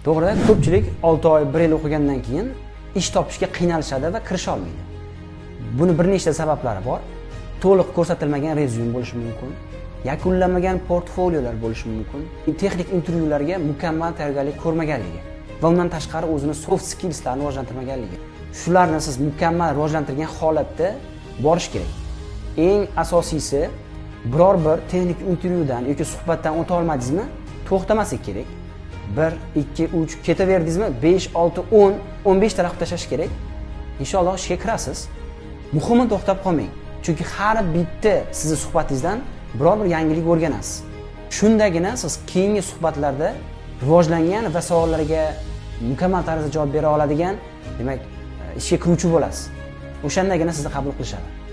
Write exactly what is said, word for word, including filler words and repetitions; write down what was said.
To'g'ri, ko'pchilik olti oy, bir yil o'qigandan keyin ish topishga qiynalishadi va kirisha olmaydi. Buni bir nechta sabablari bor. To'liq ko'rsatilmagan rezyum bo'lishi mumkin, yakunlanmagan portfoliolar bo'lishi mumkin, texnik intervyularga mukammal tayyorgarlik ko'rmaganligi va undan tashqari o'zini soft skillslarini rivojlantirmaganligi. Shularni siz mukammal rivojlantirgan holatda borish kerak. Eng asosiysi, biror bir texnik intervyudan yoki suhbatdan o'ta olmadingizmi, to'xtamaslik kerak. bir, ikki, uch ketaverdingizmi, besh, olti, o'n, o'n besh tarafga tashlash kerak. Inshaalloh ishga kirasiz. Muhimi to'xtab qolmang. Chunki har bitta sizni suhbatingizdan biror bir yangilik o'rganasiz. Shundagina siz keyingi suhbatlarda rivojlangan va savollarga mukammal tarzda javob bera oladigan, demak, ishga kiruvchi bo'lasiz. O'shandagina sizni qabul qilishadi.